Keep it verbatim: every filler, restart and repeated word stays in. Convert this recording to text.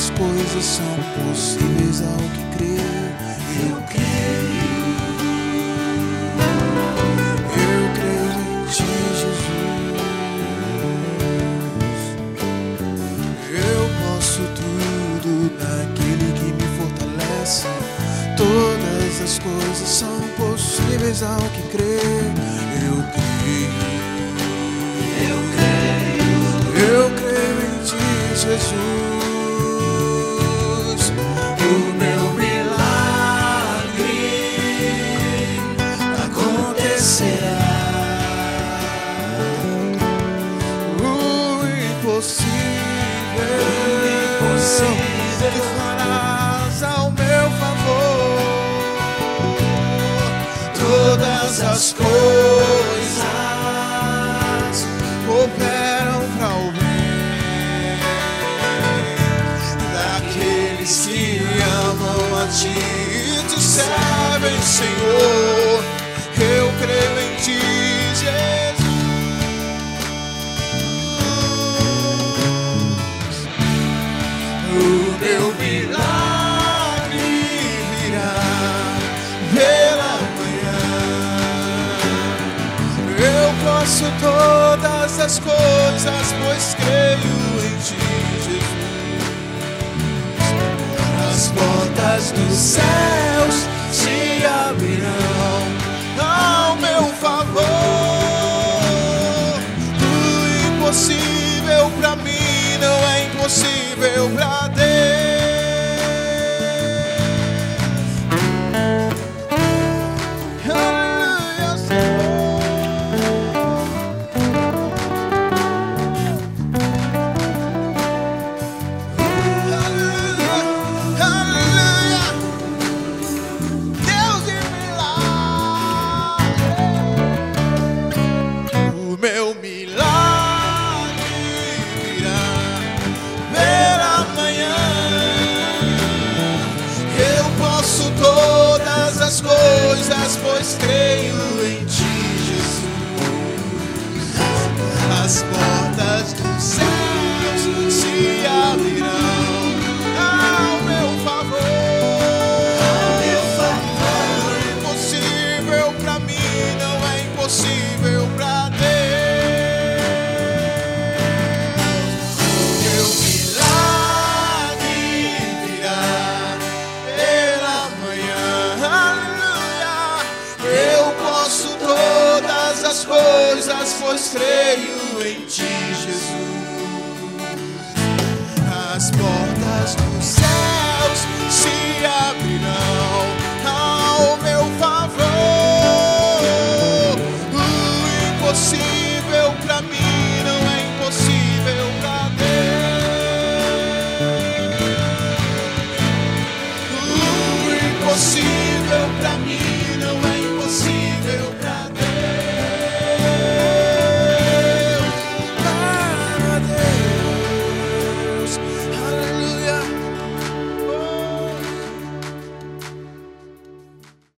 as coisas são possíveis ao que crê. Eu creio. Eu creio em ti, Jesus. Eu posso tudo naquele que me fortalece. Todas as coisas são possíveis ao que crê. Eu creio. Eu creio. Eu creio em ti, Jesus. O meu milagre acontecerá. O impossível, o impossível que farás ao meu favor. Todas as coisas cooperam para o bem daqueles que amam a ti e te servem, Senhor. Eu creio em ti, Jesus. O meu milagre virá pela manhã. Eu posso todas as coisas, pois creio em ti, Jesus. As portas dos céus se abrirão ao meu favor. O impossível pra mim não é impossível pra Deus. Aleluia, Senhor. Aleluia, aleluia. Deus de milagre. O meu milagre virá pela manhã. Eu posso todas as coisas, pois creio em ti, Jesus. As portas dos céus se abrirão ao meu favor. Ao meu favor. O impossível pra mim não é impossível pra Deus. Meu milagre virá pela manhã. Aleluia. Eu posso todas as coisas, pois creio em ti, Jesus. As portas dos céus